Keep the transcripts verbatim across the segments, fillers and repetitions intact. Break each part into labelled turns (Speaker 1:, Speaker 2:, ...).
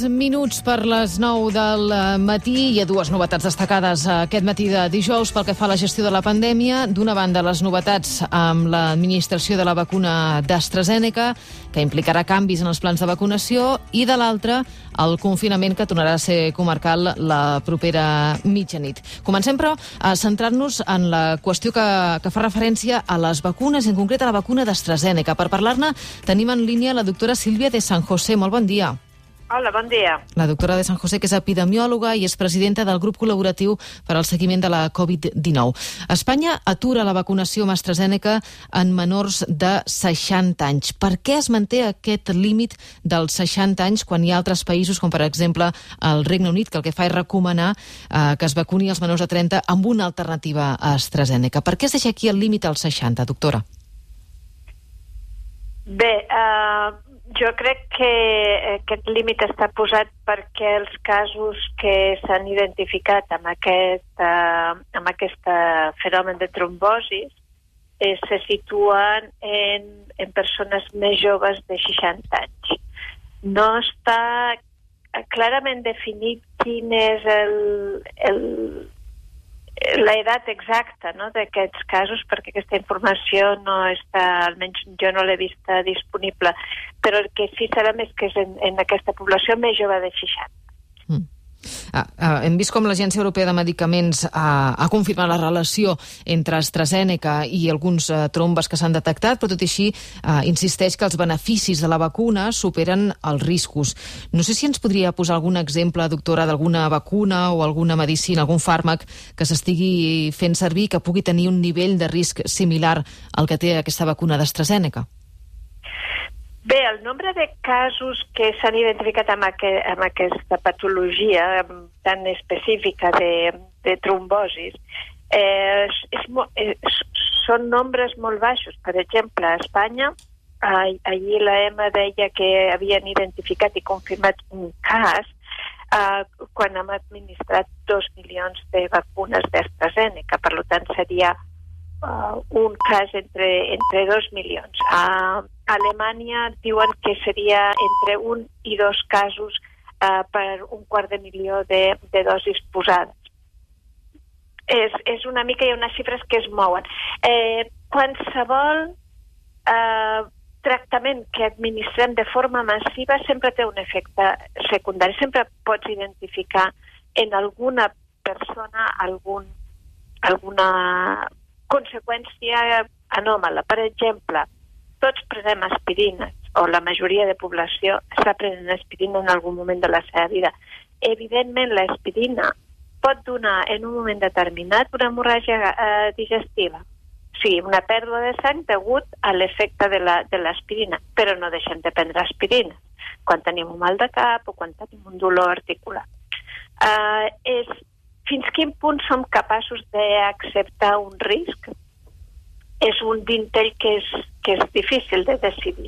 Speaker 1: minuts per les nou del matí. Hi ha dues novetats destacades aquest matí de dijous pel que fa a la gestió de la pandèmia. D'una banda, les novetats amb l'administració de la vacuna d'AstraZeneca, que implicarà canvis en els plans de vacunació, i de l'altra, el confinament que tornarà a ser comarcal la propera mitjanit. Comencem, però, a centrar-nos en la qüestió que, que fa referència a les vacunes, en concret a la vacuna d'AstraZeneca. Per parlar-ne, tenim en línia la doctora Sílvia de San José. Molt bon dia.
Speaker 2: Hola, bon dia.
Speaker 1: La doctora de San José, que és epidemiòloga i és presidenta del grup col·laboratiu per al seguiment de la covid dinou. Espanya atura la vacunació amb AstraZeneca en menors de seixanta anys. Per què es manté aquest límit dels seixanta anys quan hi ha altres països, com per exemple el Regne Unit, que el que fa és recomanar eh, que es vacuni els menors de trenta amb una alternativa a AstraZeneca? Per què es deixa aquí el límit als seixanta, doctora?
Speaker 2: Bé, uh, jo crec que aquest límit està posat perquè els casos que s'han identificat amb aquest, uh, amb aquest uh, fenomen de trombosis eh, se situen en, en persones més joves de seixanta anys. No està clarament definit quin és el, el, l'edat exacta, no, d'aquests casos, perquè aquesta informació no està, almenys jo no l'he vista disponible, però el que sí sabem és que és en, en aquesta població més jove de seixanta.
Speaker 1: Mm. Ah, ah, hem vist com l'Agència Europea de Medicaments ah, ha confirmat la relació entre AstraZeneca i alguns ah, trombes que s'han detectat, però tot i així ah, insisteix que els beneficis de la vacuna superen els riscos. No sé si ens podria posar algun exemple, doctora, d'alguna vacuna o alguna medicina, algun fàrmac que s'estigui fent servir que pugui tenir un nivell de risc similar al que té aquesta vacuna d'AstraZeneca.
Speaker 2: Bé, el nombre de casos que s'han identificat amb, aqu amb aquesta patologia tan específica de, de trombosis eh, és, és, és, són nombres molt baixos. Per exemple, a Espanya, eh, ahir l'E M A deia que havien identificat i confirmat un cas eh, quan hem administrat dos milions de vacunes d'AstraZeneca. Per tant, seria Uh, un cas entre, entre dos milions. A uh, Alemanya diuen que seria entre un i dos casos uh, per un quart de milió de, de dosis posades. És, és una mica, hi ha unes xifres que es mouen. Eh, qualsevol uh, tractament que administrem de forma massiva sempre té un efecte secundari. Sempre pots identificar en alguna persona algun, alguna conseqüència anòmala. Per exemple, tots prenem aspirines, o la majoria de població està prenent aspirina en algun moment de la seva vida. Evidentment, l'aspirina pot donar en un moment determinat una hemorràgia eh, digestiva, o sigui, una pèrdua de sang degut a l'efecte de l'aspirina, la, però no deixem de prendre aspirines quan tenim un mal de cap o quan tenim un dolor articular. Eh, és fins quin punt som capaços d'acceptar un risc és un dintell que és, que és difícil de decidir.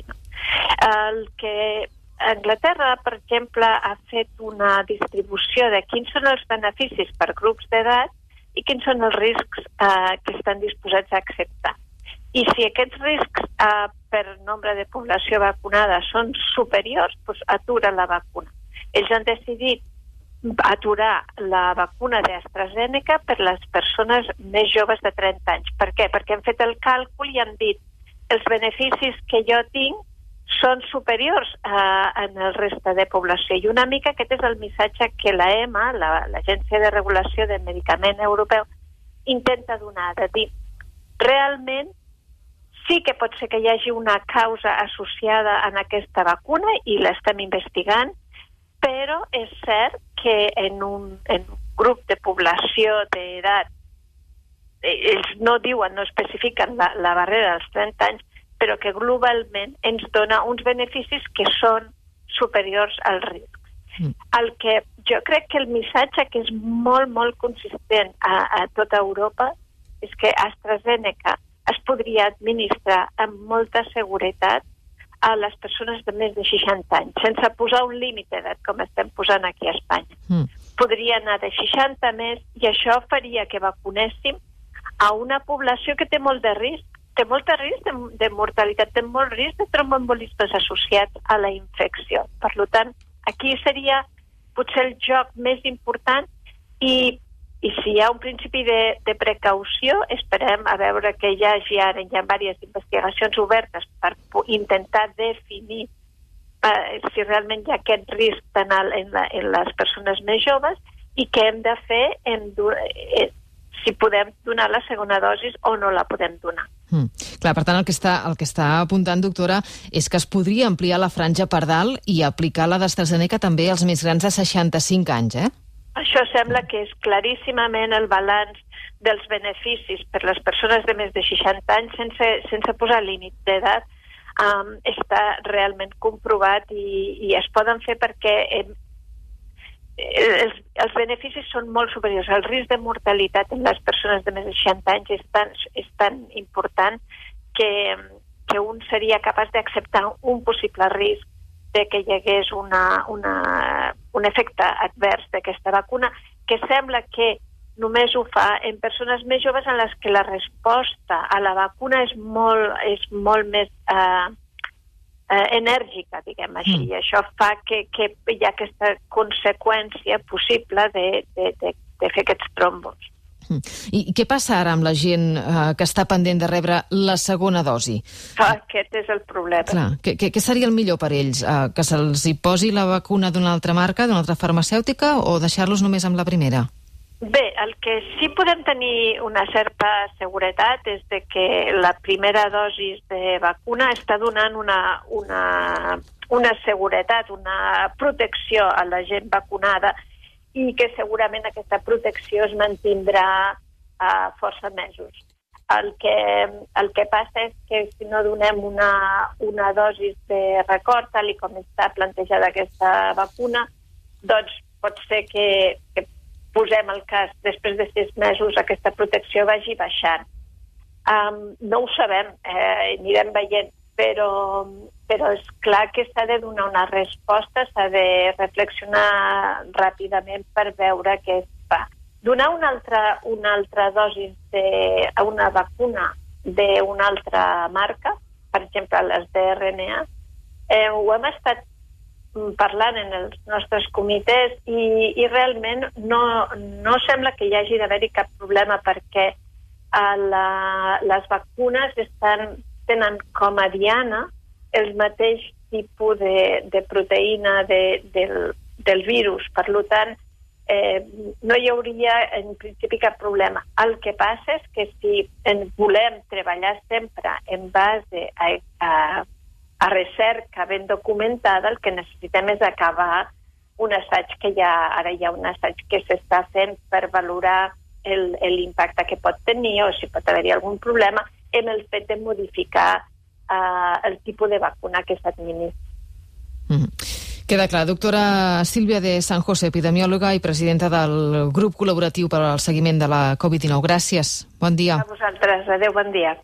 Speaker 2: El que Anglaterra, per exemple, ha fet una distribució de quins són els beneficis per grups d'edat i quins són els riscs eh, que estan disposats a acceptar. I si aquests riscs eh, per nombre de població vacunada són superiors, doncs atura la vacuna. Ells han decidit aturar la vacuna d'AstraZeneca per les persones més joves de trenta anys. Per què? Perquè han fet el càlcul i han dit els beneficis que jo tinc són superiors a, en el reste de població. I una mica aquest és el missatge que l'A E M A, l'Agència de Regulació del Medicament Europeu, intenta donar, de dir realment sí que pot ser que hi hagi una causa associada en aquesta vacuna i l'estem investigant, però és cert que en un, en un grup de població d'edat, ells no diuen, no especifiquen la, la barrera dels trenta anys, però que globalment ens dona uns beneficis que són superiors als riscs. Mm. El que jo crec que el missatge que és molt, molt consistent a, a tota Europa és que AstraZeneca es podria administrar amb molta seguretat a les persones de més de seixanta anys, sense posar un límit d'edat, com estem posant aquí a Espanya. Mm. Podria anar de seixanta més i això faria que vacunéssim a una població que té molt de risc, té molt de risc de, de mortalitat, té molt risc de tromboembolismes associats a la infecció. Per tant, aquí seria potser el joc més important i, i si hi ha un principi de, de precaució, esperem a veure que hi hagi ara hi ha diverses investigacions obertes per intentar definir eh, si realment hi ha aquest risc en, el, en, la, en les persones més joves i què hem de fer en, eh, si podem donar la segona dosi o no la podem donar.
Speaker 1: Mm. Clar, per tant, el que, està, el que està apuntant, doctora, és que es podria ampliar la franja per dalt i aplicar la d'AstraZeneca també als més grans de seixanta-cinc anys, eh?
Speaker 2: Això sembla que és claríssimament el balanç dels beneficis per les persones de més de seixanta anys sense, sense posar límit d'edat. Um, està realment comprovat i, i es poden fer perquè eh, els, els beneficis són molt superiors. El risc de mortalitat en les persones de més de seixanta anys és tan, és tan important que, que un seria capaç d'acceptar un possible risc de que hi hagués una, una, un efecte advers d'aquesta vacuna, que sembla que només ho fa en persones més joves en les que la resposta a la vacuna és molt, és molt més eh, eh, enèrgica, diguem així. Mm. I això fa que, que hi ha aquesta conseqüència possible de, de, de, de fer aquests trombos.
Speaker 1: Mm. I què passa ara amb la gent eh, que està pendent de rebre la segona dosi?
Speaker 2: Ah, aquest és el problema.
Speaker 1: Clar, què, què seria el millor per ells? Eh, que se'ls hi posi la vacuna d'una altra marca, d'una altra farmacèutica, o deixar-los només amb la primera?
Speaker 2: Bé, el que sí podem tenir una certa seguretat és de que la primera dosi de vacuna està donant una, una, una seguretat, una protecció a la gent vacunada i que segurament aquesta protecció es mantindrà a força mesos. El que, el que passa és que si no donem una, una dosi de record, tal com està plantejada aquesta vacuna, doncs pot ser que, que posem el cas, després de sis mesos aquesta protecció vagi baixant. Um, no ho sabem, eh, anirem veient, però, però és clar que s'ha de donar una resposta, s'ha de reflexionar ràpidament per veure què es fa. Donar una altra, una altra dosi de, a una vacuna d'una altra marca, per exemple les de R N A, eh, ho hem estat parlant en els nostres comitès i, i realment no, no sembla que hi hagi d'haver-hi cap problema perquè a la, les vacunes estan, tenen com a diana el mateix tipus de, de proteïna de, del, del virus. Per tant, eh, no hi hauria en principi cap problema. El que passa és que si en volem treballar sempre en base a, a a recerca ben documentada, el que necessitem és acabar un assaig que ja, ara hi ha un assaig que s'està fent per valorar l'impacte que pot tenir o si pot haver-hi algun problema en el fet de modificar uh, el tipus de vacuna que s'administra.
Speaker 1: Mm. Queda clar. Doctora Sílvia de San José, epidemiòloga i presidenta del grup col·laboratiu per al seguiment de la covid dinou. Gràcies. Bon dia.
Speaker 2: A vosaltres. Adéu, bon dia.